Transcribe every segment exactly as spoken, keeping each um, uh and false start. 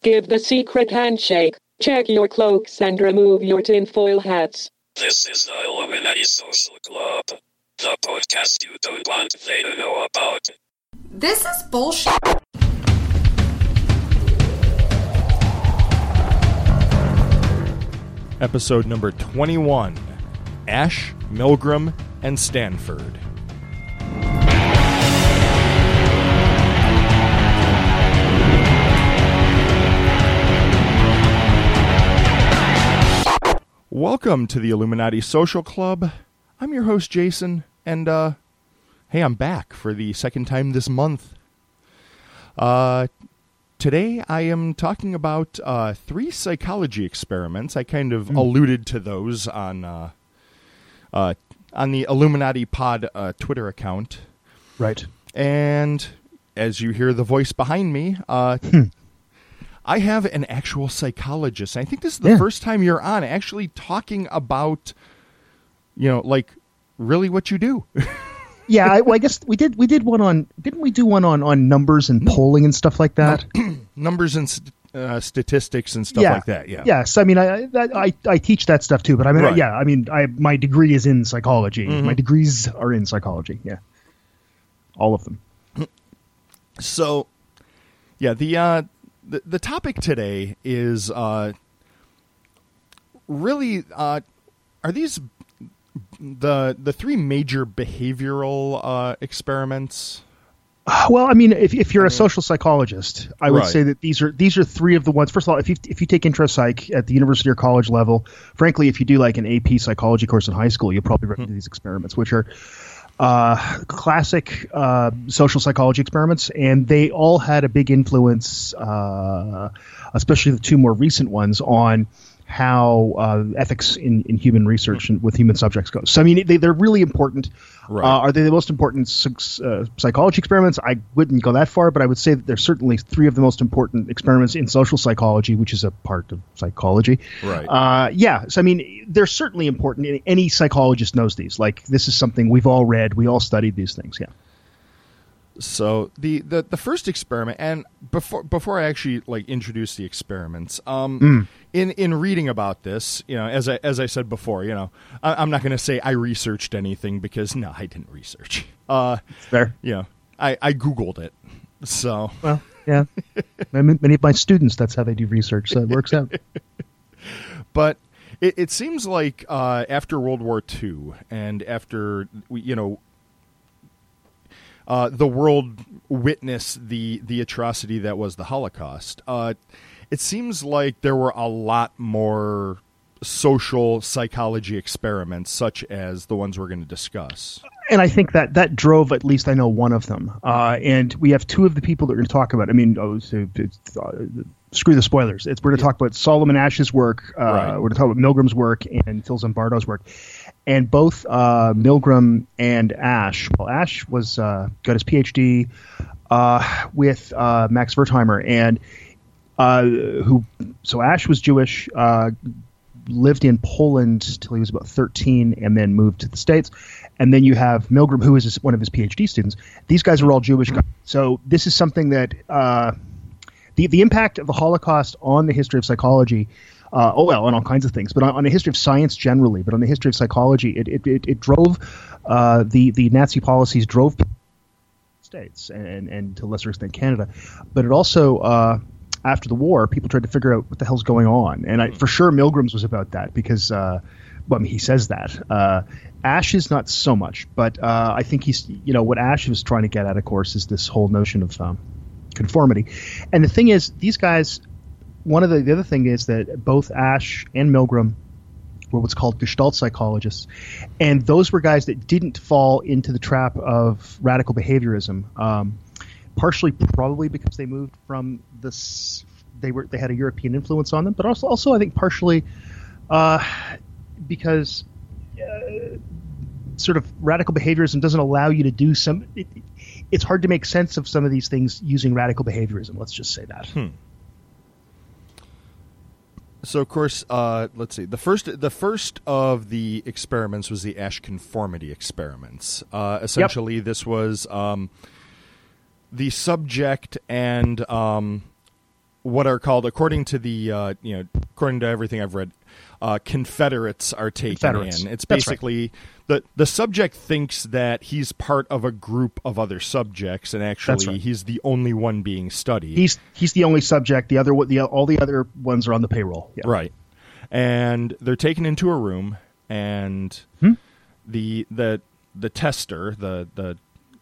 Give the secret handshake. Check your cloaks and remove your tinfoil hats. This is the Illuminati Social Club, the podcast you don't want they to know about. This is bullshit. Episode number twenty-one, Ash, Milgram, and Stanford. Welcome to the Illuminati Social Club. I'm your host, Jason, and, uh, hey, I'm back for the second time this month. Uh, today I am talking about, uh, three psychology experiments. I kind of mm. alluded to those on, uh, uh, on the Illuminati Pod, uh, Twitter account. Right. And as you hear the voice behind me, uh, I have an actual psychologist. I think this is the yeah. first time you're on actually talking about, you know, like really what you do. yeah, I, well, I guess we did. We did one on. Didn't we do one on, on numbers and polling and stuff like that? Numbers and st- uh, statistics and stuff yeah. like that. Yeah. Yes. I mean, I, that, I I teach that stuff too. But I mean, right. yeah. I mean, I my degree is in psychology. Mm-hmm. My degrees are in psychology. Yeah. All of them. So, yeah, the. Uh, The the topic today is uh, really uh, are these the the three major behavioral uh, experiments? Well, I mean, if if you're a social psychologist, I would right. say that these are these are three of the ones. First of all, if you if you take intro psych at the university or college level, frankly, if you do like an A P psychology course in high school, you'll probably run into these experiments, which are Uh, classic uh, social psychology experiments, and they all had a big influence, uh, especially the two more recent ones, on how uh, ethics in, in human research and with human subjects goes. So, I mean, they, they're really important. Right. Uh, are they the most important uh, psychology experiments? I wouldn't go that far, but I would say that they're certainly three of the most important experiments in social psychology, which is a part of psychology. Right. Uh, yeah. So, I mean, they're certainly important. Any psychologist knows these. Like, this is something we've all read. We all studied these things. Yeah. So the, the, the first experiment, and before before I actually like introduce the experiments, um, mm. in in reading about this, you know, as I as I said before, you know, I, I'm not going to say I researched anything because no, I didn't research. Uh, Fair. You know, I, I Googled it. So well, yeah, many of my students, that's how they do research, so it works out. But it, it seems like uh, after World War Two and after you know. Uh, the world witnessed the, the atrocity that was the Holocaust. Uh, it seems like there were a lot more social psychology experiments, such as the ones we're going to discuss. And I think that that drove at least I know one of them. Uh, and we have two of the people that we're going to talk about. I mean, oh, so it's, uh, screw the spoilers. It's, we're going to talk about Solomon Asch's work. Uh, right. We're going to talk about Milgram's work and Phil Zimbardo's work. And both uh, Milgram and Asch, well, Asch was uh, got his P H D uh, with uh, Max Wertheimer, and uh, who so Asch was Jewish, uh, lived in Poland till he was about thirteen, and then moved to the States. And then you have Milgram, who is his, one of his P H D students. These guys are all Jewish guys. So this is something that uh, the the impact of the Holocaust on the history of psychology. Uh, oh, well, on all kinds of things, but on, on the history of science generally, but on the history of psychology, it it, it, it drove uh, the, the Nazi policies drove people to the States and, and to a lesser extent Canada. But it also, uh, after the war, people tried to figure out what the hell's going on. And I, for sure, Milgram's was about that because, uh, well, I mean, he says that. Uh, Asch is not so much, but uh, I think he's, you know, what Asch was trying to get at, of course, is this whole notion of um, conformity. And the thing is, these guys... One of the, the other thing is that both Asch and Milgram were what's called Gestalt psychologists, and those were guys that didn't fall into the trap of radical behaviorism. Um, partially, probably because they moved from this, they were they had a European influence on them, but also, also I think partially uh, because uh, sort of radical behaviorism doesn't allow you to do some. It, it's hard to make sense of some of these things using radical behaviorism. Let's just say that. Hmm. So, of course, uh, let's see. The first, the first of the experiments was the Asch conformity experiments. Uh, essentially, yep. This was um, the subject and um, what are called, according to the uh, you know, according to everything I've read, uh, Confederates are taken Confederates. in. It's That's basically right. the the subject thinks that he's part of a group of other subjects, and actually right. he's the only one being studied. He's he's the only subject. The other the all the other ones are on the payroll. Yeah. Right. And they're taken into a room, and Hmm? the the the tester, the the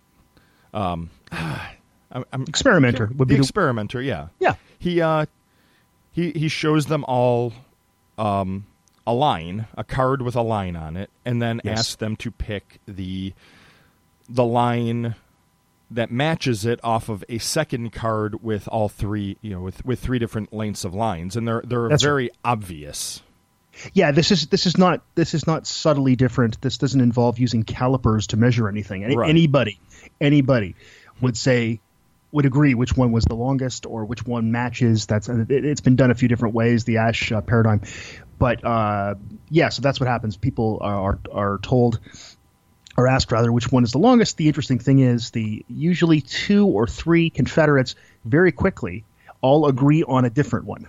um, I'm, I'm, Experimenter would the be the, experimenter, yeah, yeah. he uh he he shows them all um a line, a card with a line on it, and then Yes. asks them to pick the the line that matches it off of a second card with all three, you know, with, with three different lengths of lines, and they're they're That's very obvious. Yeah, this is this is not this is not subtly different. This doesn't involve using calipers to measure anything. Any, Right. Anybody, anybody would say would agree which one was the longest or which one matches. That's it, it's been done a few different ways. The Ash uh, paradigm, but uh, yeah, so that's what happens. People are are told. Or asked rather which one is the longest. The interesting thing is the usually two or three Confederates very quickly all agree on a different one.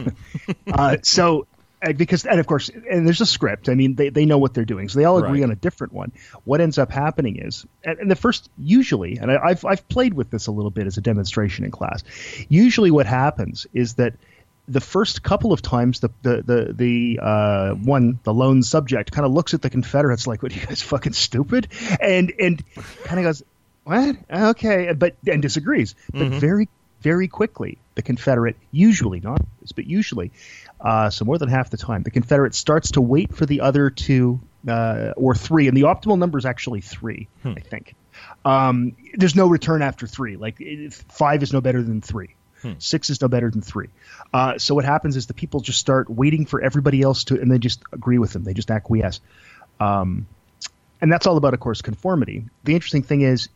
uh, so uh, because and of course and there's a script. I mean they, they know what they're doing, so they all agree Right. on a different one. What ends up happening is and, and the first usually and I, I've I've played with this a little bit as a demonstration in class. Usually what happens is that the first couple of times the the the, the uh, one the lone subject kind of looks at the Confederates like, "What, are you guys fucking stupid?" and and kind of goes, "What? Okay," but and disagrees. But very very quickly, the Confederate usually not always, but usually, uh, so more than half the time, the Confederate starts to wait for the other two uh, or three, and the optimal number is actually three, I think. Um, there's no return after three. Like it, five is no better than three. Six is no better than three. Uh, so what happens is the people just start waiting for everybody else to, and they just agree with them. They just acquiesce. Um, and that's all about, of course, conformity. The interesting thing is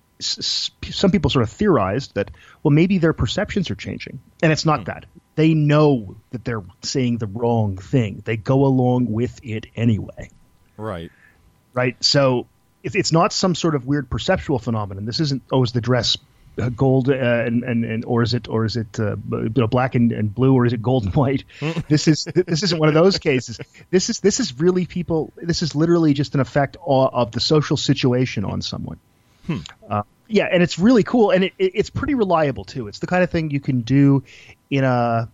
s- s- some people sort of theorized that, well, maybe their perceptions are changing. And it's not that. They know that they're saying the wrong thing. They go along with it anyway. Right. Right? So it, it's not some sort of weird perceptual phenomenon. This isn't, oh, is the dress Uh, gold uh, and, and and or is it or is it uh, you know, black and, and blue, or is it gold and white? This is this isn't one of those cases. This is this is really people. This is literally just an effect of, of the social situation on someone. Hmm. Uh, yeah, and it's really cool, and it, it, it's pretty reliable too. It's the kind of thing you can do in a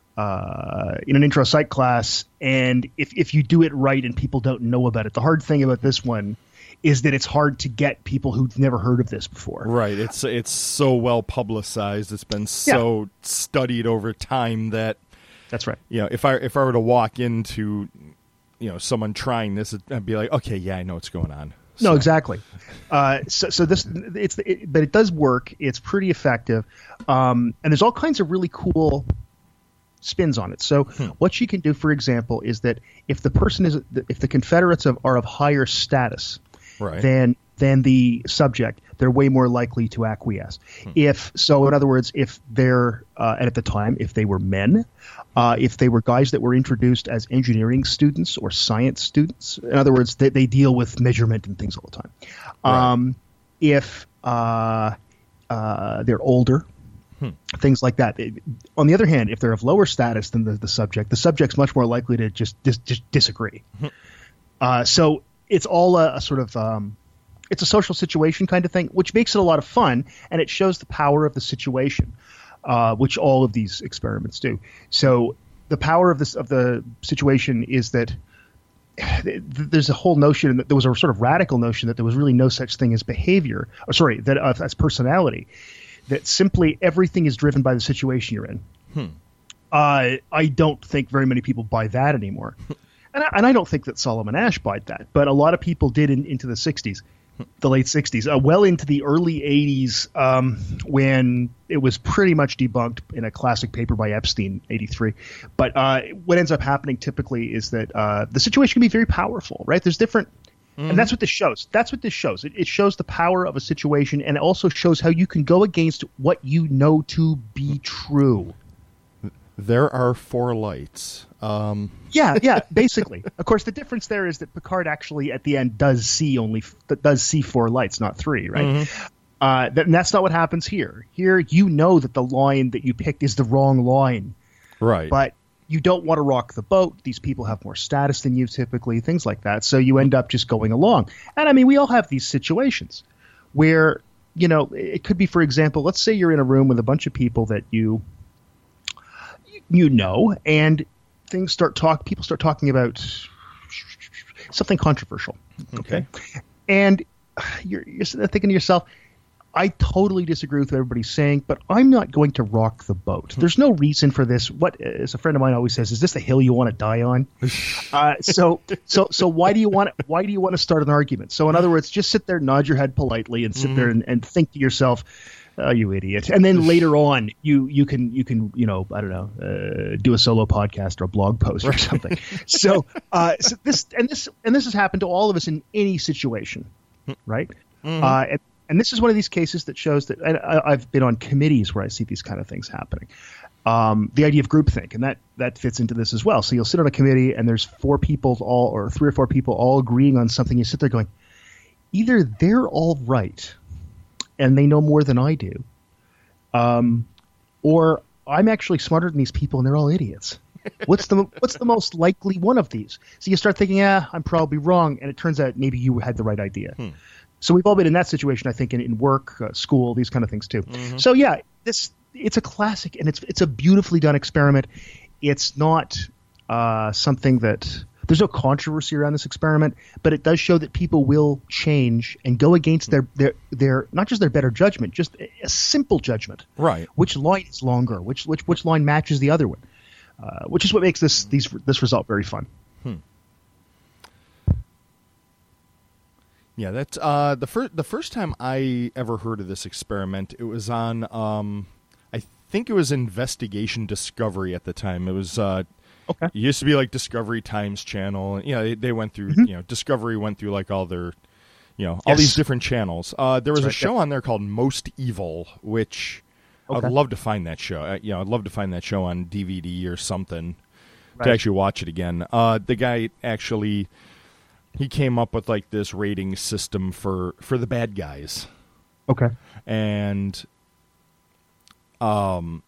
uh, in an intro psych class, and if if you do it right and people don't know about it. The hard thing about this one is that it's hard to get people who've never heard of this before. Right. It's it's so well publicized. It's been so yeah. studied over time that that's right. You know, if I if I were to walk into, you know, someone trying this, I'd be like, okay, yeah, I know what's going on. So. No, exactly. Uh, so, so this it's it, but it does work. It's pretty effective, um, and there's all kinds of really cool spins on it. So hmm. what you can do, for example, is that if the person is if the Confederates of, are of higher status. Right. Than than the subject, they're way more likely to acquiesce. Hmm. If so, in other words, if they're uh, and at the time, if they were men, uh, if they were guys that were introduced as engineering students or science students, in other words, they, they deal with measurement and things all the time. Right. Um, if uh, uh, they're older. Hmm. Things like that. On the other hand, if they're of lower status than the, the subject, the subject's much more likely to just dis- just disagree. Hmm. Uh, so. It's all a, a sort of um, it's a social situation kind of thing, which makes it a lot of fun, and it shows the power of the situation, uh, which all of these experiments do. So the power of this of the situation is that there's a whole notion that there was a sort of radical notion that there was really no such thing as behavior, or sorry, that uh, as personality, that simply everything is driven by the situation you're in. Hmm. Uh, I don't think very many people buy that anymore. And I, and I don't think that Solomon Asch bought that, but a lot of people did in, into the sixties, the late sixties, uh, well into the early eighties, um, when it was pretty much debunked in a classic paper by Epstein, eighty-three. But uh, what ends up happening typically is that uh, the situation can be very powerful, right? There's different mm. – and that's what this shows. That's what this shows. It, it shows the power of a situation, and it also shows how you can go against what you know to be true. There are four lights. Um. Yeah, yeah, basically. Of course, the difference there is that Picard actually at the end does see only does see four lights, not three, right? Mm-hmm. Uh, that, and that's not what happens here. Here, you know that the line that you picked is the wrong line. Right. But you don't want to rock the boat. These people have more status than you typically, things like that. So you end up just going along. And I mean, we all have these situations where, you know, it could be, for example, let's say you're in a room with a bunch of people that you, you know, and things start talk. People start talking about something controversial. Okay. And you're, you're sitting there thinking to yourself, I totally disagree with what everybody's saying, but I'm not going to rock the boat. There's no reason for this. What, as a friend of mine always says, is this the hill you want to die on? uh, so, so, so why do you want? Why do you want to start an argument? So, in other words, just sit there, nod your head politely, and sit mm-hmm. there and, and think to yourself, "Oh, you idiot!" And then later on, you you can you can you know I don't know uh, do a solo podcast or a blog post or something. so, uh, so this and this and this has happened to all of us in any situation, right? Mm-hmm. Uh, and, And this is one of these cases that shows that and I, I've been on committees where I see these kind of things happening. Um, the idea of groupthink, and that, that fits into this as well. So you'll sit on a committee and there's four people all, or three or four people all agreeing on something. You sit there going, either they're all right and they know more than I do, um, or I'm actually smarter than these people and they're all idiots. What's the what's the most likely one of these? So you start thinking, yeah, I'm probably wrong, and it turns out maybe you had the right idea. Hmm. So we've all been in that situation, I think, in, in work, uh, school, these kind of things too. Mm-hmm. So yeah, this it's a classic, and it's it's a beautifully done experiment. It's not uh, something that there's no controversy around this experiment, but it does show that people will change and go against their their their not just their better judgment, just a, a simple judgment. Right. Which line is longer? Which which which line matches the other one? Uh, which is what makes this these this result very fun. Hmm. Yeah, that's uh, the first. The first time I ever heard of this experiment, it was on. Um, I think it was Investigation Discovery at the time. It was. Uh, okay. It used to be like Discovery Times Channel, and yeah, you know, they, they went through. Mm-hmm. You know, Discovery went through like all their, you know, all yes. these different channels. Uh, there was That's a right, show yeah. on there called Most Evil, which okay. I'd love to find that show. Uh, you know, I'd love to find that show on D V D or something right. to actually watch it again. Uh, the guy actually. He came up with like this rating system for, for the bad guys. Okay. And um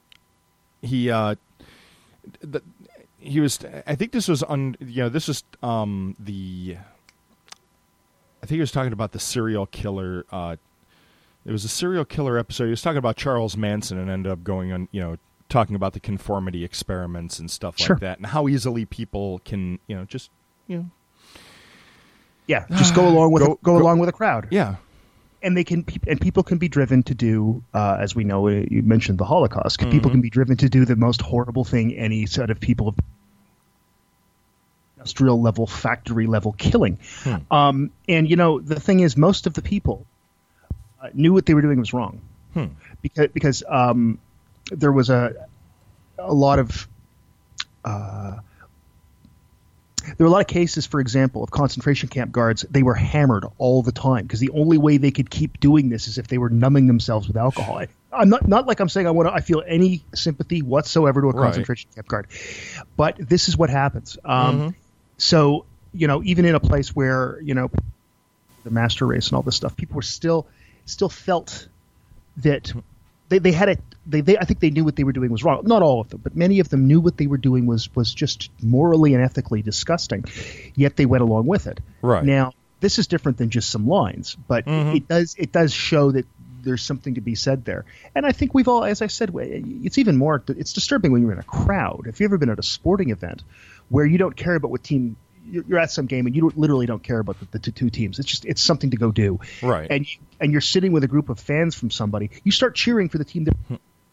he uh the, he was I think this was un you know this was um the I think he was talking about the serial killer uh it was a serial killer episode. He was talking about Charles Manson and ended up going on, you know, talking about the conformity experiments and stuff sure. like that and how easily people can, you know, just, you know, Yeah, just go along with go, a, go, go along with a crowd. Yeah, and they can and people can be driven to do, uh, as we know, you mentioned the Holocaust. Mm-hmm. People can be driven to do the most horrible thing any set of people, industrial level, factory level killing. Hmm. Um, and you know the thing is, most of the people uh, knew what they were doing was wrong, hmm. because because um, there was a a lot of. Uh, There were a lot of cases, for example, of concentration camp guards. They were hammered all the time because the only way they could keep doing this is if they were numbing themselves with alcohol. I'm not not like I'm saying I want to. I feel any sympathy whatsoever to a right. concentration camp guard, but this is what happens. Um, mm-hmm. So you know, even in a place where you know the master race and all this stuff, people were still still felt that they they had it. They, they, I think they knew what they were doing was wrong. Not all of them, but many of them knew what they were doing was was just morally and ethically disgusting. Yet they went along with it. Right. Now, this is different than just some lines, but mm-hmm. it does it does show that there's something to be said there. And I think we've all, as I said, it's even more. It's disturbing when you're in a crowd. If you've ever been at a sporting event where you don't care about what team. You're at some game and you don't, literally don't care about the, the two teams. It's just it's something to go do. Right. And and you're sitting with a group of fans from somebody. You start cheering for the team that.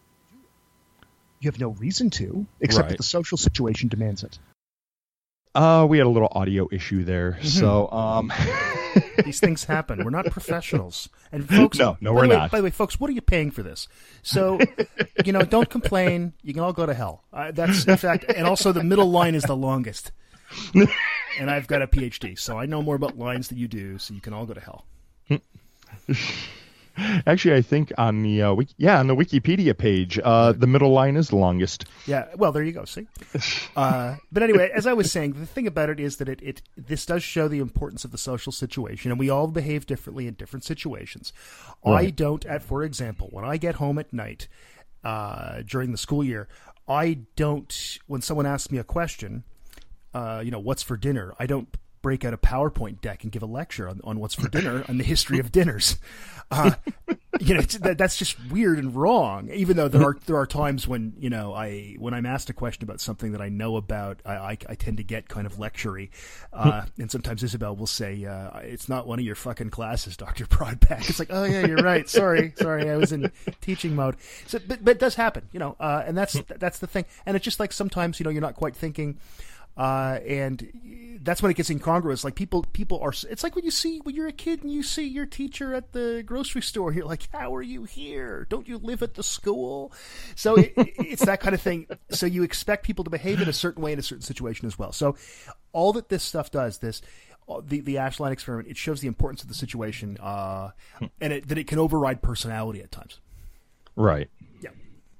You have no reason to, except right. that the social situation demands it. Uh, we had a little audio issue there, mm-hmm. so um, these things happen. We're not professionals, and folks. No, no, we're way, not. By the way, folks, what are you paying for this? So, you know, don't complain. You can all go to hell. Uh, that's in fact, and also the middle line is the longest. And I've got a P H D, so I know more about lines than you do. So you can all go to hell. Actually, I think on the uh, wiki, yeah on the Wikipedia page, uh, the middle line is the longest. Yeah, well, there you go. See, uh, but anyway, as I was saying, the thing about it is that it, it this does show the importance of the social situation, and we all behave differently in different situations. Right. I don't, at for example, when I get home at night uh, during the school year, I don't. When someone asks me a question, uh, you know, what's for dinner? I don't break out a PowerPoint deck and give a lecture on, on what's for dinner and the history of dinners. Uh, you know, that, that's just weird and wrong. Even though there are there are times when you know I when I'm asked a question about something that I know about, I I, I tend to get kind of lectury, uh, and sometimes Isabel will say, uh, "It's not one of your fucking classes, Doctor Broadback." It's like, oh yeah, you're right. Sorry, sorry, I was in teaching mode. So, but, but it does happen, you know, uh, and that's that's the thing. And it's just like sometimes you know you're not quite thinking. Uh, and that's when it gets incongruous. Like people, people are. It's like when you see when you're a kid and you see your teacher at the grocery store. You're like, "How are you here? Don't you live at the school?" So it, it's that kind of thing. So you expect people to behave in a certain way in a certain situation as well. So all that this stuff does, this the the Ashline experiment, it shows the importance of the situation, uh, and it, that it can override personality at times. Right. Yeah.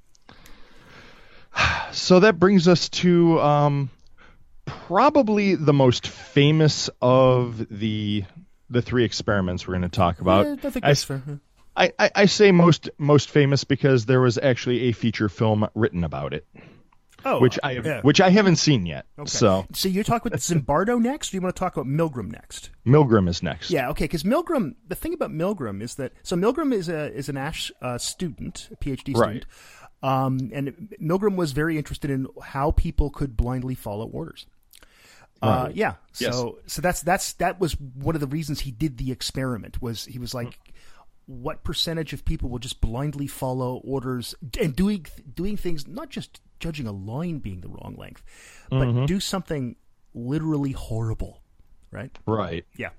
So that brings us to. Um... Probably the most famous of the the three experiments we're going to talk about. Yeah, I, think that's fair. I, I, I say most most famous because there was actually a feature film written about it, oh, which I have, yeah. which I haven't seen yet. Okay. So, so you talk about Zimbardo next, or do you want to talk about Milgram next? Milgram is next. Yeah, okay. Because Milgram, the thing about Milgram is that so Milgram is a is an Ash uh, student, a PhD student. Right. Um, and Milgram was very interested in how people could blindly follow orders. Uh, right. yeah. Yes. So, so that's, that's, that was one of the reasons he did the experiment was he was like, what percentage of people will just blindly follow orders and doing, doing things, not just judging a line being the wrong length, but mm-hmm. do something literally horrible. Right. Right. Yeah.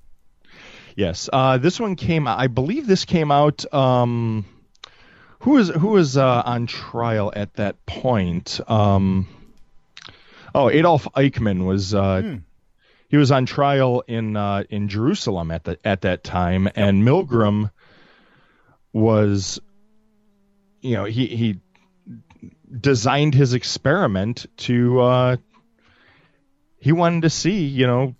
Yes. Uh, this one came, I believe this came out, um, who was, who was, uh, on trial at that point? Um, Oh, Adolf Eichmann was uh, hmm. he was on trial in uh, in Jerusalem at the at that time, yep. and Milgram was, you know, he he designed his experiment to uh, he wanted to see, you know,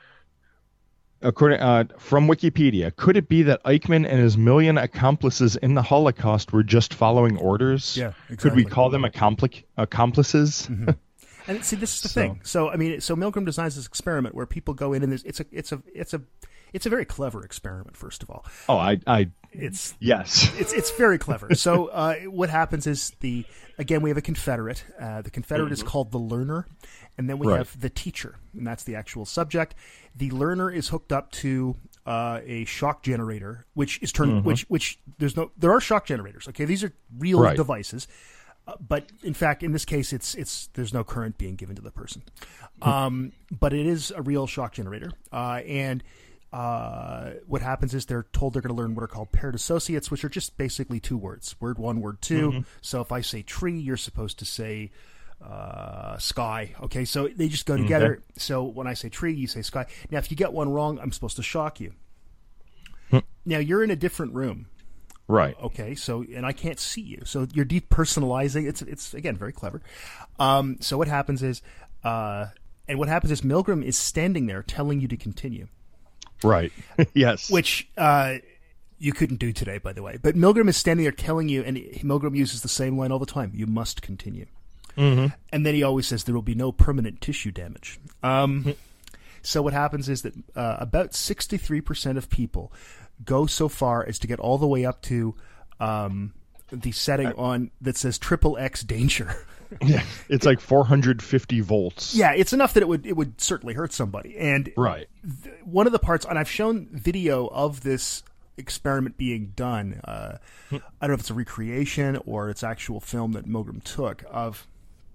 according uh, from Wikipedia, could it be that Eichmann and his million accomplices in the Holocaust were just following orders? Yeah, exactly. Could we call them accompli- accomplices? Mm-hmm. And see, this is the so. thing. So, I mean, so Milgram designs this experiment where people go in, and there's, it's a, it's a, it's a, it's a very clever experiment. First of all, oh, I, I, it's yes, it's it's very clever. So, uh, what happens is the again we have a Confederate. Uh, the Confederate mm-hmm. is called the learner, and then we right. have the teacher, and that's the actual subject. The learner is hooked up to uh, a shock generator, which is turned, mm-hmm. which which there's no, there are shock generators. Okay, these are real right. devices. Uh, but in fact, in this case, it's it's there's no current being given to the person, um, but it is a real shock generator. Uh, and uh, what happens is they're told they're going to learn what are called paired associates, which are just basically two words: word one, word two. Mm-hmm. So if I say tree, you're supposed to say uh, sky. Okay, so they just go together. Okay. So when I say tree, you say sky. Now, if you get one wrong, I'm supposed to shock you. Hmm. Now you're in a different room. Right. Okay. So, and I can't see you. So you're depersonalizing. It's, it's again, very clever. Um, so what happens is, uh, and what happens is Milgram is standing there telling you to continue. Right. Yes. Which, uh, you couldn't do today, by the way, but Milgram is standing there telling you, and Milgram uses the same line all the time. You must continue. Mm-hmm. And then he always says there will be no permanent tissue damage. Um, so what happens is that, uh, about sixty-three percent of people go so far as to get all the way up to um, the setting on that says triple X danger. Yeah, it's like four hundred fifty volts. Yeah, it's enough that it would it would certainly hurt somebody. And right, th- one of the parts, and I've shown video of this experiment being done. Uh, I don't know if it's a recreation or it's actual film that Milgram took of.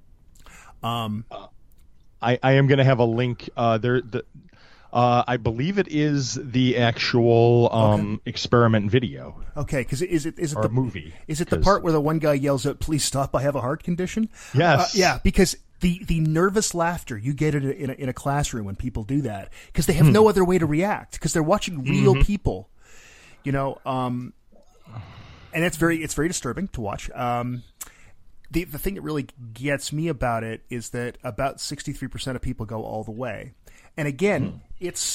Um, uh, I I am going to have a link. Uh, there the. Uh, I believe it is the actual um, okay. experiment video. Okay, because is it is it or the movie? Is it the part where the one guy yells out, "Please stop! I have a heart condition"? Yes. Uh, yeah, because the, the nervous laughter you get it in a, in a classroom when people do that because they have no other way to react because they're watching real mm-hmm. people. You know, um, and it's very it's very disturbing to watch. Um, the the thing that really gets me about it is that about sixty-three percent of people go all the way, and again, mm. it's.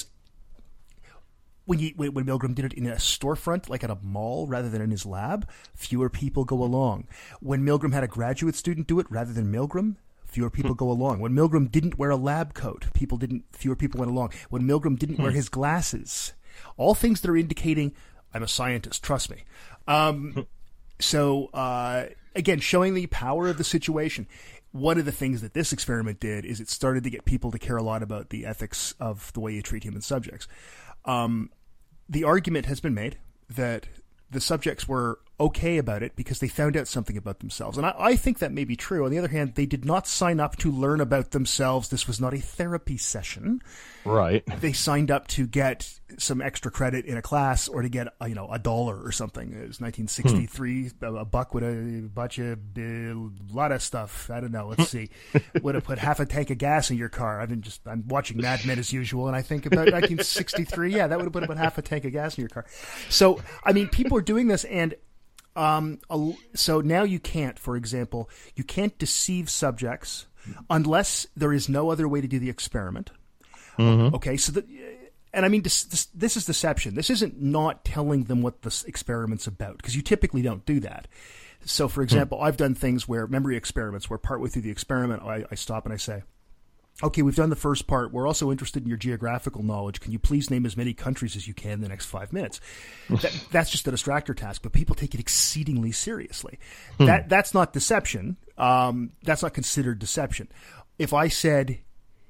When, you, when when Milgram did it in a storefront, like at a mall, rather than in his lab, fewer people go along. When Milgram had a graduate student do it rather than Milgram, fewer people go along. When Milgram didn't wear a lab coat, people didn't. Fewer people went along. When Milgram didn't wear his glasses, all things that are indicating I'm a scientist. Trust me. Um, so uh, again, showing the power of the situation. One of the things that this experiment did is it started to get people to care a lot about the ethics of the way you treat human subjects. Um, the argument has been made that the subjects were okay about it because they found out something about themselves. And I, I think that may be true. On the other hand, they did not sign up to learn about themselves. This was not a therapy session. Right. They signed up to get some extra credit in a class or to get, uh, you know, a dollar or something. It was nineteen sixty-three. Hmm. A buck would have bought you a lot of stuff. I don't know. Let's see. Would have put half a tank of gas in your car. I've been just, I'm watching Mad Men as usual. And I think about nineteen sixty-three. Yeah, that would have put about half a tank of gas in your car. So, I mean, people are doing this and, Um, so now you can't, for example, you can't deceive subjects unless there is no other way to do the experiment. Mm-hmm. Okay, so the, and I mean, this, this, this is deception. This isn't not telling them what the experiment's about, because you typically don't do that. So, for example, mm-hmm. I've done things where memory experiments, where partway through the experiment, I, I stop and I say, okay, we've done the first part. We're also interested in your geographical knowledge. Can you please name as many countries as you can in the next five minutes? That, that's just a distractor task, but people take it exceedingly seriously. Hmm. That That's not deception. Um, that's not considered deception. If I said,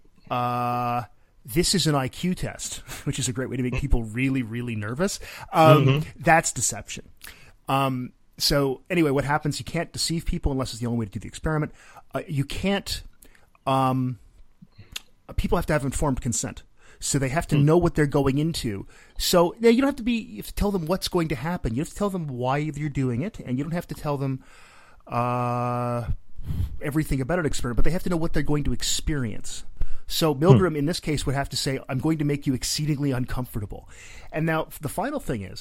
uh, this is an I Q test, which is a great way to make people really, really nervous, um, mm-hmm. that's deception. Um, so anyway, what happens, you can't deceive people unless it's the only way to do the experiment. Uh, you can't... Um, People have to have informed consent, so they have to know what they're going into. So yeah, you don't have to be you have to tell them what's going to happen. You have to tell them why you're doing it, and you don't have to tell them uh, everything about an experiment. But they have to know what they're going to experience. So Milgram, hmm. in this case, would have to say, "I'm going to make you exceedingly uncomfortable." And now the final thing is,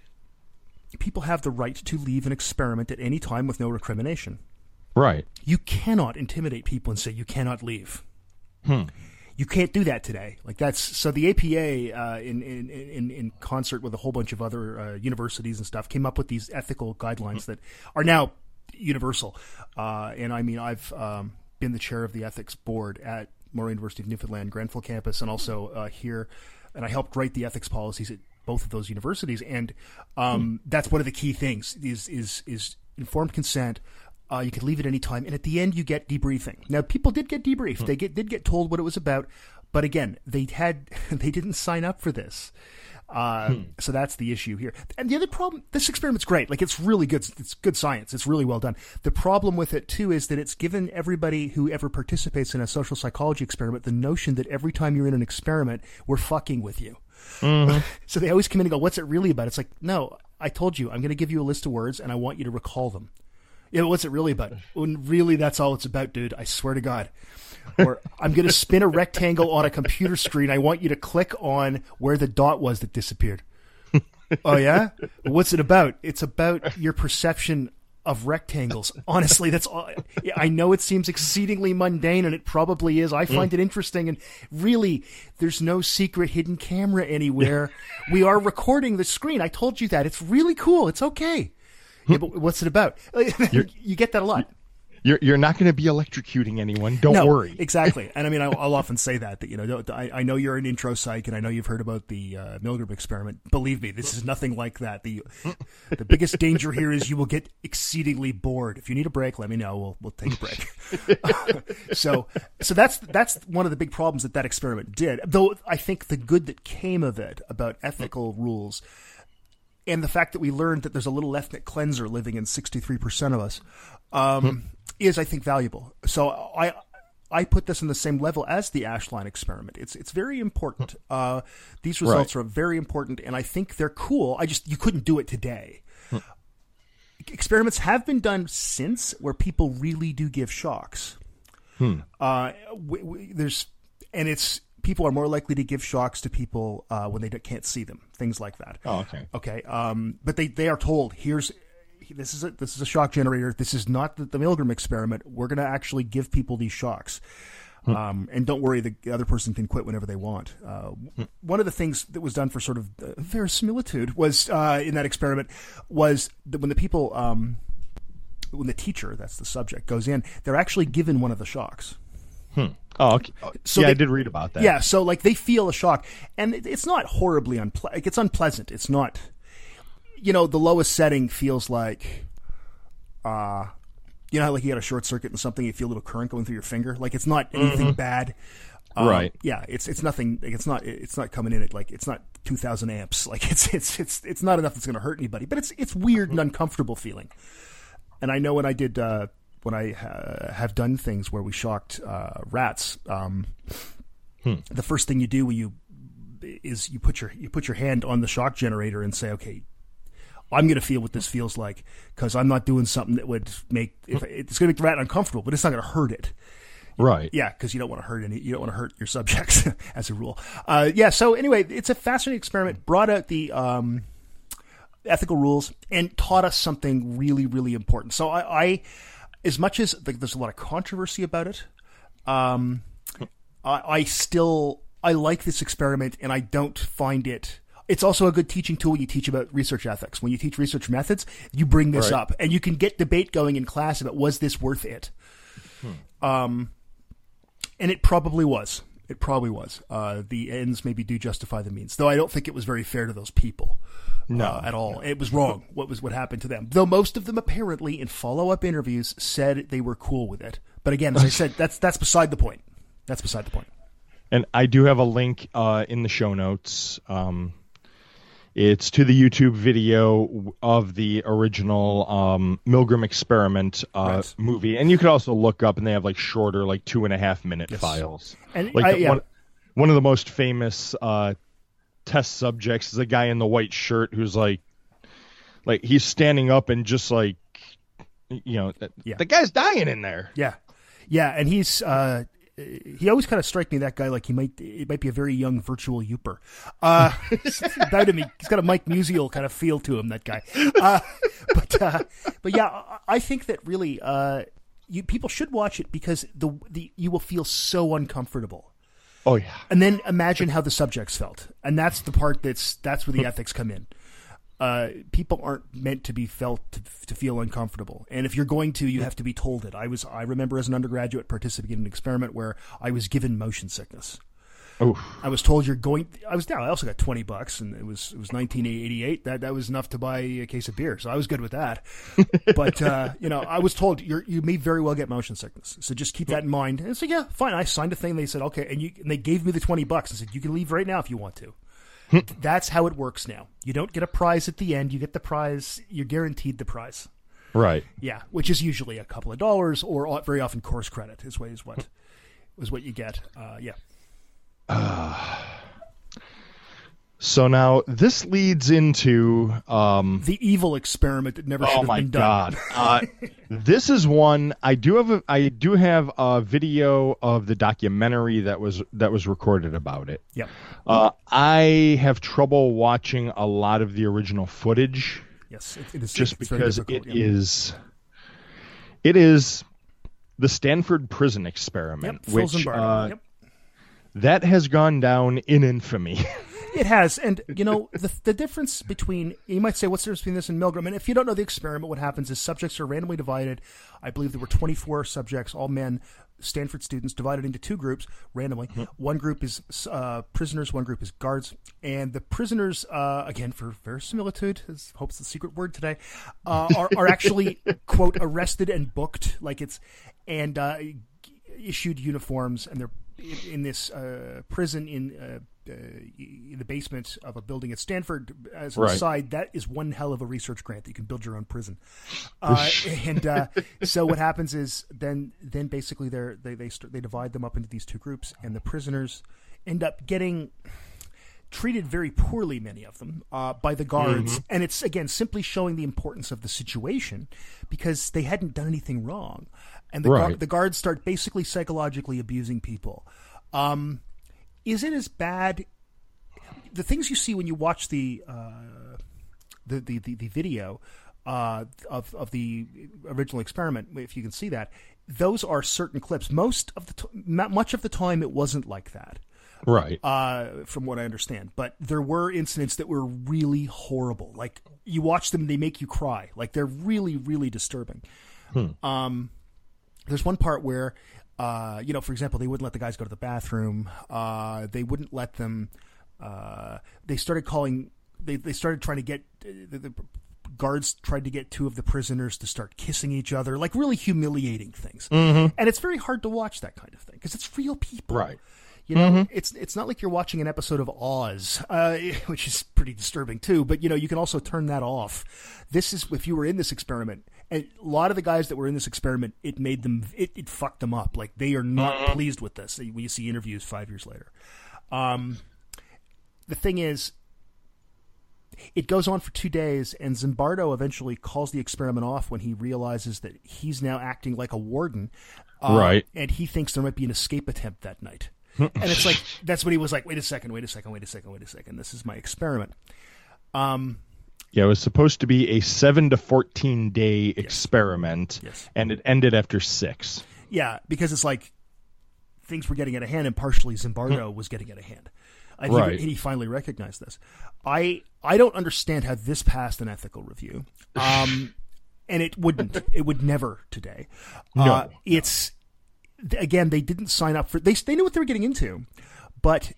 people have the right to leave an experiment at any time with no recrimination. Right. You cannot intimidate people and say you cannot leave. Hmm. You can't do that today. Like that's so the A P A uh, in, in in in concert with a whole bunch of other uh, universities and stuff came up with these ethical guidelines that are now universal. Uh, and I mean, I've um, been the chair of the ethics board at Memorial University of Newfoundland Grenfell campus, and also uh, here, and I helped write the ethics policies at both of those universities. And um, hmm. that's one of the key things is is is informed consent. Uh, you can leave at any time, and at the end you get debriefing. Now, people did get debriefed; hmm. they get, did get told what it was about, but again, they had they didn't sign up for this, uh, hmm. so that's the issue here. And the other problem, this experiment's great; like it's really good. It's good science. It's really well done. The problem with it too is that it's given everybody who ever participates in a social psychology experiment the notion that every time you're in an experiment, we're fucking with you. Mm-hmm. So they always come in and go, "What's it really about?" It's like, no, I told you, I'm going to give you a list of words, and I want you to recall them. Yeah, what's it really about? When really, that's all it's about, dude. I swear to God. Or I'm going to spin a rectangle on a computer screen. I want you to click on where the dot was that disappeared. Oh, yeah? What's it about? It's about your perception of rectangles. Honestly, that's all. I know it seems exceedingly mundane, and it probably is. I find mm. it interesting, and really, there's no secret hidden camera anywhere. We are recording the screen. I told you that. It's really cool. It's okay. Yeah, but what's it about? You get that a lot. You're you're not going to be electrocuting anyone. Don't no, worry. Exactly. And I mean, I'll, I'll often say that that you know, I, I know you're an intro psych, and I know you've heard about the uh, Milgram experiment. Believe me, this is nothing like that. the The biggest danger here is you will get exceedingly bored. If you need a break, let me know. We'll we'll take a break. so so that's that's one of the big problems that that experiment did. Though I think the good that came of it about ethical rules. And the fact that we learned that there's a little ethnic cleanser living in sixty-three percent of us um, hmm. is, I think, valuable. So I I put this on the same level as the Ashline experiment. It's it's very important. Uh, these results right. are very important, and I think they're cool. I just you couldn't do it today. Hmm. Experiments have been done since where people really do give shocks. Hmm. Uh, we, we, there's and it's people are more likely to give shocks to people uh, when they can't see them, things like that. Oh, okay. Okay. Um, but they, they are told, here's this is a this is a shock generator. This is not the, the Milgram experiment. We're going to actually give people these shocks. Hmm. Um, and don't worry, the other person can quit whenever they want. Uh, hmm. One of the things that was done for sort of uh, verisimilitude was uh, in that experiment was that when the people, um, when the teacher, that's the subject, goes in, they're actually given one of the shocks. Hmm. Oh, okay. So yeah, they, I did read about that. Yeah, so like they feel a shock, and it, it's not horribly unpleasant. Like, it's unpleasant. It's not, you know, the lowest setting feels like, uh, you know, how, like you got a short circuit and something, you feel a little current going through your finger. Like it's not anything mm-hmm. bad, um, right? Yeah, it's it's nothing. Like, it's not it's not coming in at like it's not two thousand amps. Like it's it's it's it's not enough that's going to hurt anybody. But it's it's weird and uncomfortable feeling. And I know when I did. Uh, When I uh, have done things where we shocked uh, rats, um, hmm. the first thing you do when you is you put your you put your hand on the shock generator and say, "Okay, I'm going to feel what this feels like because I'm not doing something that would make if it's going to make the rat uncomfortable, but it's not going to hurt it." Right? Yeah, because you don't want to hurt any. You don't want to hurt your subjects as a rule. Uh, yeah. So anyway, it's a fascinating experiment. Brought out the. Um, ethical rules and taught us something really, really important. So I. I As much as like, there's a lot of controversy about it, um, I, I still I like this experiment, and I don't find it. It's also a good teaching tool when you teach about research ethics. When you teach research methods, you bring this right. up, and you can get debate going in class about was this worth it. Hmm. Um, and it probably was. It probably was. Uh, the ends maybe do justify the means, though I don't think it was very fair to those people. No, uh, at all. No. It was wrong. What was what happened to them? Though most of them apparently, in follow-up interviews, said they were cool with it. But again, as I said, that's that's beside the point. That's beside the point. And I do have a link uh, in the show notes. Um, it's to the YouTube video of the original um, Milgram experiment uh, right. movie, and you could also look up, and they have like shorter, like two and a half minute yes. files. And like I, the, yeah. one, one of the most famous. Uh, test subjects is a guy in the white shirt who's like like he's standing up and just like you know yeah. the guy's dying in there. Yeah. Yeah, and he's uh he always kind of strikes me that guy like he might it might be a very young virtual youper. Uh about him, he's got a Mike Musial kind of feel to him, that guy. Uh but uh but yeah, I think that really uh you people should watch it because the the you will feel so uncomfortable. Oh yeah, and then imagine how the subjects felt, and that's the part that's that's where the ethics come in. Uh, people aren't meant to be felt to, to feel uncomfortable, and if you're going to, you have to be told it. I was I remember as an undergraduate participating in an experiment where I was given motion sickness. Oh, I was told you're going. I was down. I also got twenty bucks, and it was it was nineteen eighty-eight. That that was enough to buy a case of beer, so I was good with that. But uh, you know, I was told you're you may very well get motion sickness, so just keep that in mind. And so yeah, fine. I signed a thing. They said okay, and you and they gave me the twenty bucks and said you can leave right now if you want to. That's how it works now. You don't get a prize at the end. You get the prize. You're guaranteed the prize. Right. Yeah, which is usually a couple of dollars, or very often course credit is what is what is what you get. Uh, yeah. Uh, so now this leads into um, the evil experiment that never should oh have my been done. God. uh, this is one I do have. A, I do have a video of the documentary that was that was recorded about it. Yep. Uh, I have trouble watching a lot of the original footage. Yes, it, it is just it's because it yeah. is. It is the Stanford Prison Experiment, yep, which. Uh, yep. That has gone down in infamy. It has. And, you know, the the difference between, you might say, what's the difference between this and Milgram? And if you don't know the experiment, what happens is subjects are randomly divided. I believe there were twenty-four subjects, all men, Stanford students, divided into two groups randomly. Mm-hmm. One group is uh, prisoners, one group is guards. And the prisoners, uh, again, for verisimilitude, as hope's the secret word today, uh, are, are actually, quote, arrested and booked. Like it's, and uh, issued uniforms, and they're in, in this uh, prison in, uh, uh, in the basement of a building at Stanford. As an right. aside, that is one hell of a research grant that you can build your own prison. Uh, and uh, so what happens is then then basically they're, they they start, they divide them up into these two groups, and the prisoners end up getting treated very poorly, many of them, uh, by the guards. Mm-hmm. And it's, again, simply showing the importance of the situation because they hadn't done anything wrong. And the, right. gu- the guards start basically psychologically abusing people. Um, is it as bad? The things you see when you watch the uh, the, the, the the video uh, of of the original experiment, if you can see that, those are certain clips. Most of the t- much of the time, it wasn't like that, right? Uh, from what I understand, but there were incidents that were really horrible. Like you watch them, they make you cry. Like they're really, really disturbing. Hmm. Um, there's one part where, uh, you know, for example, they wouldn't let the guys go to the bathroom. Uh, they wouldn't let them. Uh, they started calling. They they started trying to get uh, the, the guards tried to get two of the prisoners to start kissing each other, like really humiliating things. Mm-hmm. And it's very hard to watch that kind of thing because it's real people, right? You know, mm-hmm. it's it's not like you're watching an episode of Oz, uh, which is pretty disturbing too. But you know, you can also turn that off. This is if you were in this experiment, and a lot of the guys that were in this experiment, it made them, it, it fucked them up. Like they are not mm-hmm. pleased with this. When you see interviews five years later, um, the thing is, it goes on for two days, and Zimbardo eventually calls the experiment off when he realizes that he's now acting like a warden, uh, right? And he thinks there might be an escape attempt that night. And it's like, that's when he was like, wait a second, wait a second, wait a second, wait a second. This is my experiment. Um, yeah, it was supposed to be a seven to fourteen day yes. experiment, yes. and it ended after six. Yeah, because it's like things were getting out of hand, and partially Zimbardo was getting out of hand. And right. he, he finally recognized this. I I don't understand how this passed an ethical review. Um, and it wouldn't. It would never today. No. Uh, it's... Again, they didn't sign up for. They they knew what they were getting into, but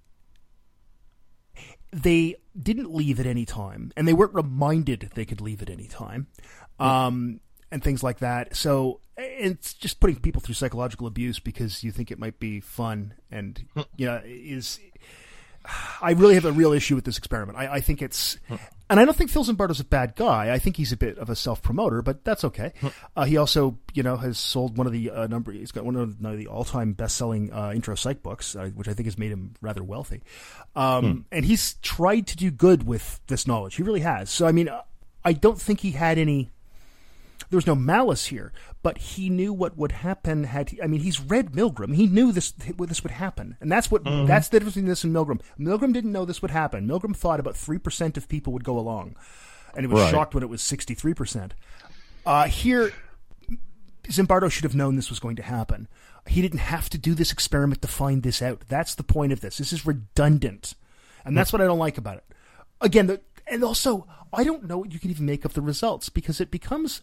they didn't leave at any time, and they weren't reminded they could leave at any time, um, and things like that. So it's just putting people through psychological abuse because you think it might be fun, and you know is. I really have a real issue with this experiment. I, I think it's, and I don't think Phil Zimbardo's a bad guy. I think he's a bit of a self-promoter, but that's okay. Uh, he also, you know, has sold one of the uh, number. He's got one of the all-time best-selling uh, intro psych books, uh, which I think has made him rather wealthy. Um, hmm. And he's tried to do good with this knowledge. He really has. So I mean, I don't think he had any. There was no malice here, but he knew what would happen had he, I mean, he's read Milgram. He knew this this would happen. And that's what mm-hmm. that's the difference between this and Milgram. Milgram didn't know this would happen. Milgram thought about three percent of people would go along. And he was right. shocked when it was sixty-three percent. Uh, here, Zimbardo should have known this was going to happen. He didn't have to do this experiment to find this out. That's the point of this. This is redundant. And that's what I don't like about it. Again, the, and also, I don't know what you can even make of the results because it becomes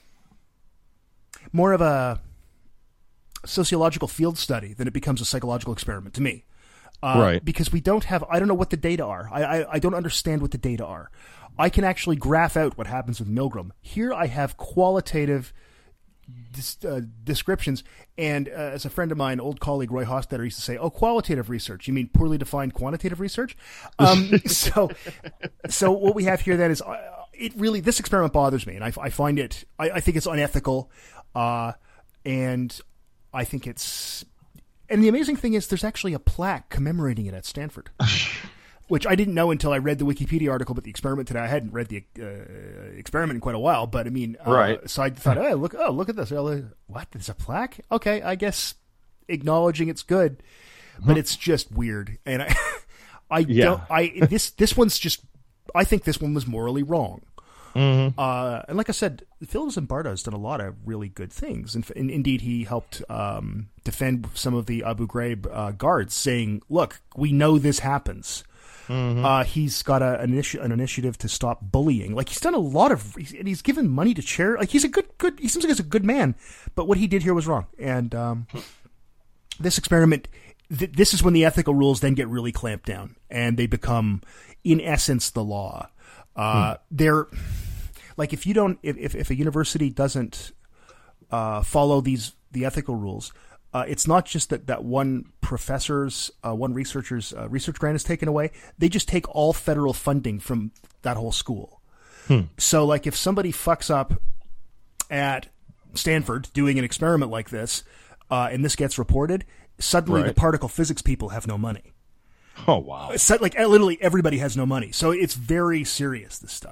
more of a sociological field study than it becomes a psychological experiment to me. Uh, right. Because we don't have, I don't know what the data are. I, I, I don't understand what the data are. I can actually graph out what happens with Milgram. Here I have qualitative dis, uh, descriptions. And uh, as a friend of mine, old colleague Roy Hostetter used to say, oh, qualitative research. You mean poorly defined quantitative research? Um, so so what we have here then is, uh, it really, this experiment bothers me. And I, I find it, I, I think it's unethical. Uh, and I think it's, and the amazing thing is there's actually a plaque commemorating it at Stanford, which I didn't know until I read the Wikipedia article about the experiment today. I hadn't read the uh, experiment in quite a while, but I mean, uh, right. so I thought, oh, look, oh, look at this. What? There's a plaque? Okay. I guess acknowledging it's good, but it's just weird. And I, I yeah. don't, I, this, this one's just, I think this one was morally wrong. Mm-hmm. Uh, and like I said, Phil Zimbardo has done a lot of really good things. And, and indeed, he helped um, defend some of the Abu Ghraib uh, guards, saying, look, we know this happens. Mm-hmm. Uh, he's got a, an, initi- an initiative to stop bullying. Like, he's done a lot of, he's, and he's given money to charity. Like, he's a good, good, he seems like he's a good man. But what he did here was wrong. And um, this experiment, th- this is when the ethical rules then get really clamped down. And they become, in essence, the law. Uh, hmm. They're like, if you don't, if, if, if a university doesn't, uh, follow these, the ethical rules, uh, it's not just that, that one professor's, uh, one researcher's, uh, research grant is taken away. They just take all federal funding from that whole school. Hmm. So like if somebody fucks up at Stanford doing an experiment like this, uh, and this gets reported, suddenly right. the particle physics people have no money. Oh, wow. So, like, literally everybody has no money. So it's very serious, this stuff.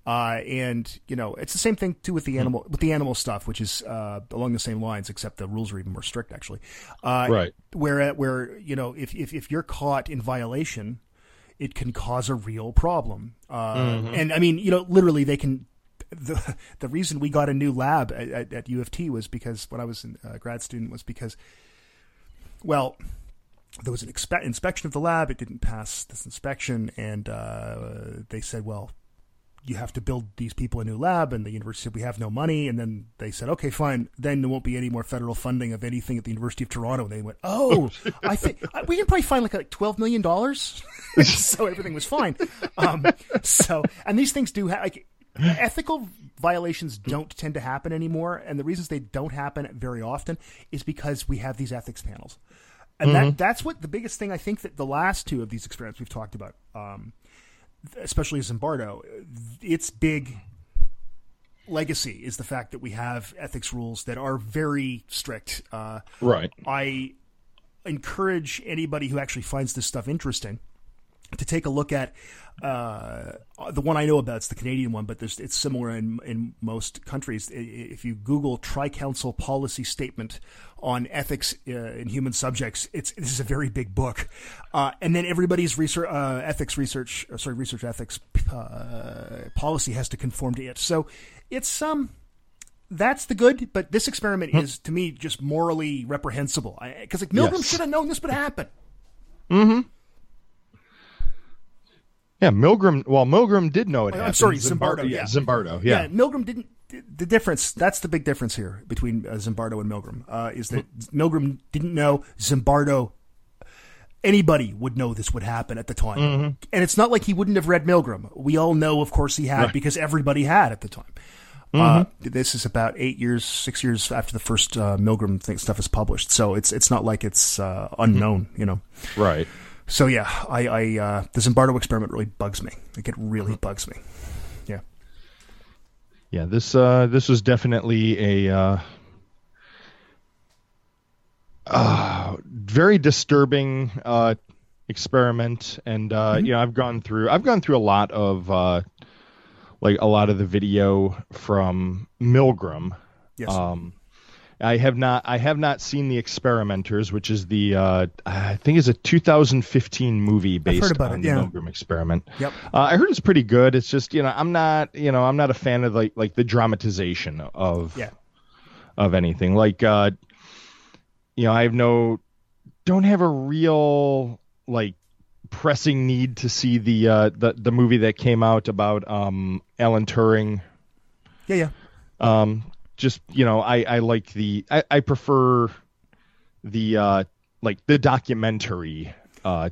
Uh, and you know, it's the same thing too with the animal with the animal stuff, which is uh, along the same lines, except the rules are even more strict, actually. Uh, right. Where where you know, if, if if you're caught in violation, it can cause a real problem. Uh, mm-hmm. And I mean, you know, literally, they can. The the reason we got a new lab at, at, at U of T was because when I was a grad student was because, well, there was an expe- inspection of the lab. It didn't pass this inspection, and uh, they said, well, you have to build these people a new lab, and the university said, we have no money. And then they said, okay, fine. Then there won't be any more federal funding of anything at the University of Toronto. And they went, oh, I think we can probably find like, like twelve million dollars. So everything was fine. Um, so, and these things do have, like, ethical violations don't tend to happen anymore. And the reasons they don't happen very often is because we have these ethics panels. And mm-hmm. that that's what the biggest thing I think that the last two of these experiments we've talked about, um, especially Zimbardo, its big legacy is the fact that we have ethics rules that are very strict. Uh, right. I encourage anybody who actually finds this stuff interesting to take a look at uh, the one I know about. It's the Canadian one, but there's, it's similar in in most countries. If you Google Tri-Council Policy Statement on Ethics uh, in Human Subjects, it's this is a very big book. Uh, and then everybody's research, uh, ethics research, uh, sorry, research ethics uh, policy has to conform to it. So it's um. That's the good, but this experiment hmm. is, to me, just morally reprehensible. Because like Milgram yes. should have known this would happen. Mm-hmm. Yeah, Milgram. Well, Milgram did know it. I'm happened. sorry, Zimbardo. Zimbardo Yeah, Zimbardo. Yeah. yeah, Milgram didn't. The difference. That's the big difference here between uh, Zimbardo and Milgram. Uh, is that Milgram didn't know. Zimbardo. Anybody would know this would happen at the time, mm-hmm. and it's not like he wouldn't have read Milgram. We all know, of course, he had right. because everybody had at the time. Mm-hmm. Uh, this is about eight years, six years after the first uh, Milgram thing, stuff is published, so it's it's not like it's uh, unknown, you know. Right. So yeah, I, I uh, the Zimbardo experiment really bugs me. Like it really mm-hmm. bugs me. Yeah. Yeah. This uh, this was definitely a uh, uh, very disturbing uh, experiment, and uh, mm-hmm. you know, I've gone through I've gone through a lot of. Uh, like a lot of the video from Milgram. Yes. Um, I have not, I have not seen The Experimenters, which is the, uh, I think is a two thousand fifteen movie based on it, the yeah. Milgram experiment. Yep. Uh, I heard it's pretty good. It's just, you know, I'm not, you know, I'm not a fan of like, like the dramatization of, yeah. of anything. Like, uh, you know, I have no, don't have a real, like, pressing need to see the uh the the movie that came out about um Alan Turing. Yeah, yeah. Um just, you know, I I like the I, I prefer the uh like the documentary. Uh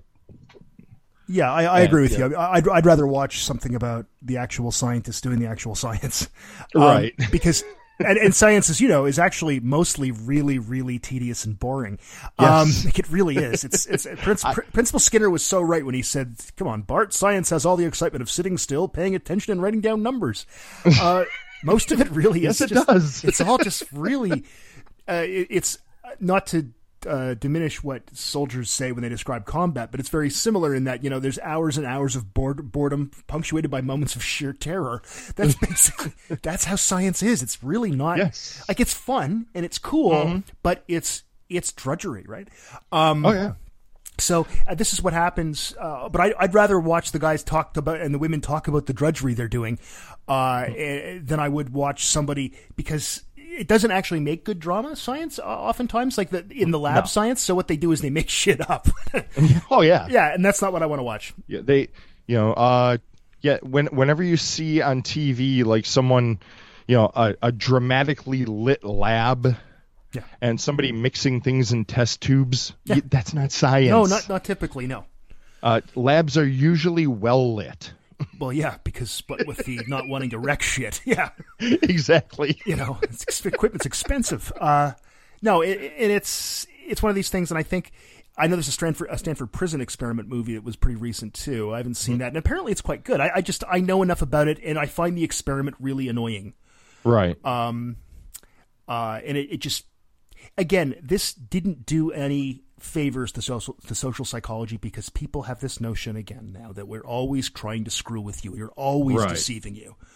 yeah, I, I agree with yeah. you. I'd I'd rather watch something about the actual scientists doing the actual science. Right. Um, because And, and science, as you know, is actually mostly really, really tedious and boring. Yes. Um, it really is. It's, it's Prince, I, Principal Skinner was so right when he said, "Come on, Bart, science has all the excitement of sitting still, paying attention, and writing down numbers." Uh, most of it really yes, is. Yes, it just, does. It's all just really. Uh, it, it's not to. Uh, diminish what soldiers say when they describe combat, but it's very similar in that, you know, there's hours and hours of bored, boredom punctuated by moments of sheer terror. That's basically, that's how science is. It's really not, yes. like, it's fun and it's cool, mm-hmm. but it's, it's drudgery, right? Um, oh, yeah. So uh, this is what happens, uh, but I, I'd rather watch the guys talk about and the women talk about the drudgery they're doing uh, mm-hmm. than I would watch somebody, because it doesn't actually make good drama science uh, oftentimes, like the, in the lab no. science. So what they do is they make shit up. Oh yeah. Yeah. And that's not what I want to watch. Yeah. They, you know, uh, yeah. When, whenever you see on T V, like someone, you know, a, a dramatically lit lab yeah. and somebody mixing things in test tubes, yeah. you, that's not science. No, not, not typically. No. Uh, labs are usually well lit. Well, yeah, because but with the not wanting to wreck shit, yeah, exactly. You know, it's, equipment's expensive. Uh, no, it, it, it's it's one of these things, and I think I know there's a Stanford a Stanford Prison Experiment movie that was pretty recent too. I haven't seen mm-hmm. that, and apparently it's quite good. I, I just I know enough about it, and I find the experiment really annoying. Right. Um. Uh. And it, it just again, this didn't do any favors to social to social psychology, because people have this notion again now that we're always trying to screw with you. You're always right. deceiving you.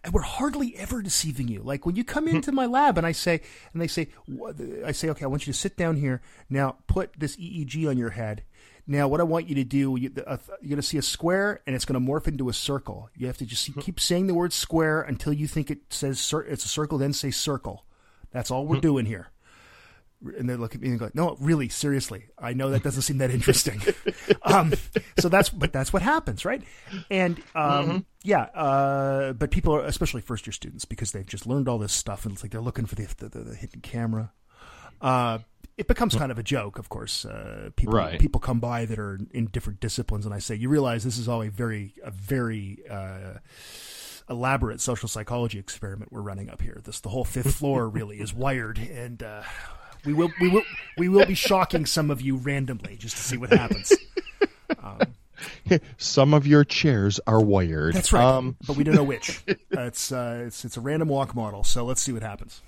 and we're hardly ever deceiving you. Like when you come into my lab and I say, and they say, I say, okay, I want you to sit down here now. Put this E E G on your head. Now, what I want you to do, you, uh, you're going to see a square, and it's going to morph into a circle. You have to just see, keep saying the word square until you think it says cir- it's a circle, then say circle. That's all we're doing here. And they look at me and go, no, really, seriously, I know that doesn't seem that interesting. um, so that's, but that's what happens, right? And um, mm-hmm. yeah, uh, but people are, especially first year students, because they've just learned all this stuff, and it's like they're looking for the the, the, the hidden camera. Uh, it becomes kind of a joke, of course. Uh, people right. people come by that are in different disciplines, and I say, you realize this is all a very a very uh, elaborate social psychology experiment we're running up here. This the whole fifth floor really is wired, and uh, we will we will we will be shocking some of you randomly just to see what happens. Um, some of your chairs are wired. That's right, um, but we don't know which. Uh, it's uh, it's it's a random walk model, so let's see what happens.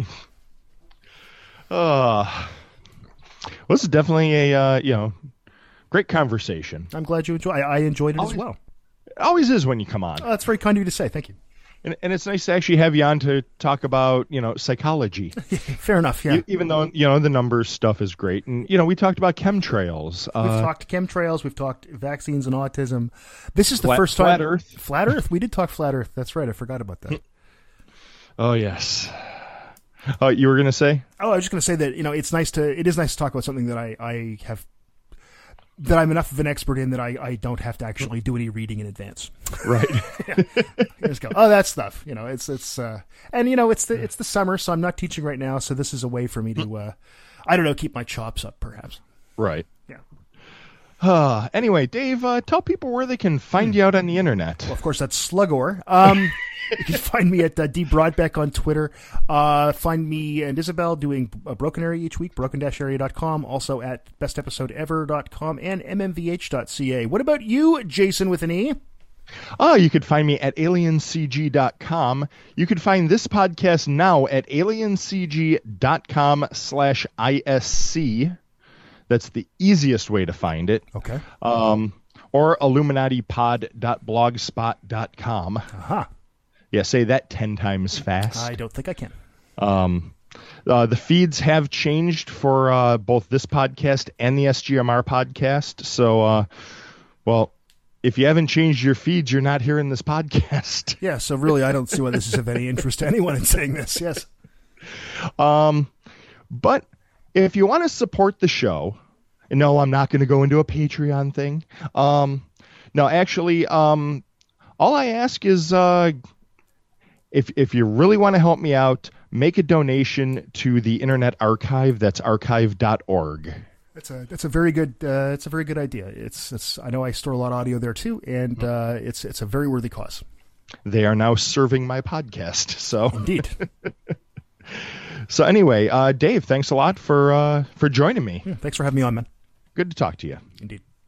Uh, well, this is definitely a uh, you know great conversation. I'm glad you enjoy. I, I enjoyed it always, as well. It always is when you come on. Oh, that's very kind of you to say. Thank you. And, and it's nice to actually have you on to talk about you know psychology. Fair enough. Yeah. You, even though you know the numbers stuff is great, and you know we talked about chemtrails. We've uh, talked chemtrails. We've talked vaccines and autism. This is the flat, first time. Flat Earth. Flat Earth. We did talk flat Earth. That's right. I forgot about that. Oh yes. Oh, you were going to say? Oh, I was just going to say that, you know, it's nice to, it is nice to talk about something that I, I have, that I'm enough of an expert in that I, I don't have to actually do any reading in advance. Right. Yeah. Just go, oh, that stuff, you know, it's, it's, uh, and you know, it's the, it's the summer, so I'm not teaching right now. So this is a way for me to, uh, I don't know, keep my chops up perhaps. Right. Yeah. Uh, anyway, Dave, uh, tell people where they can find you out on the internet. Well, of course, that's Slugor. Um, you can find me at uh, D Broadbeck on Twitter. Uh, find me and Isabel doing a Broken Area each week, broken dash area dot com, also at best episode ever dot com and m m v h dot c a. What about you, Jason with an E? Oh, you could find me at alien c g dot com. You could find this podcast now at alien c g dot com slash I S C. That's the easiest way to find it. Okay. Um, or illuminati pod dot blogspot dot com. Uh-huh. Yeah, say that ten times fast. I don't think I can. Um, uh, the feeds have changed for uh, both this podcast and the S G M R podcast. So, uh, well, if you haven't changed your feeds, you're not hearing this podcast. Yeah, so really I don't see why this is of any interest to anyone in saying this. Yes. Um, but if you want to support the show, and no, I'm not going to go into a Patreon thing. Um, no, actually, um, all I ask is uh, if if you really want to help me out, make a donation to the Internet Archive. That's archive dot org. That's a that's a very good uh, it's a very good idea. It's it's I know I store a lot of audio there too, and uh, it's it's a very worthy cause. They are now serving my podcast. So indeed. So anyway, uh, Dave, thanks a lot for uh, for joining me. Yeah, thanks for having me on, man. Good to talk to you. Indeed.